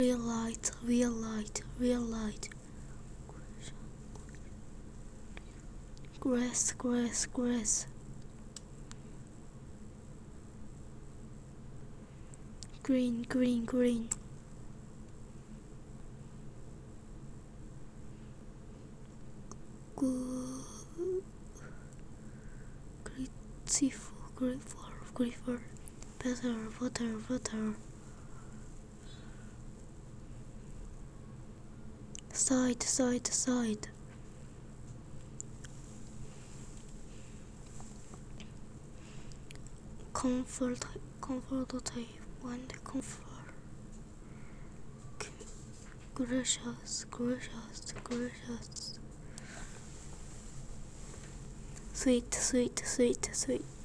Real light, real light, real light. Grass, grass, grass. Green, green, green. Good. Grateful, grateful, grateful. Better, better, better. Side, side, side. Comfort, comfortable, and comfort. Gracious, gracious, gracious. Sweet, sweet, sweet, sweet.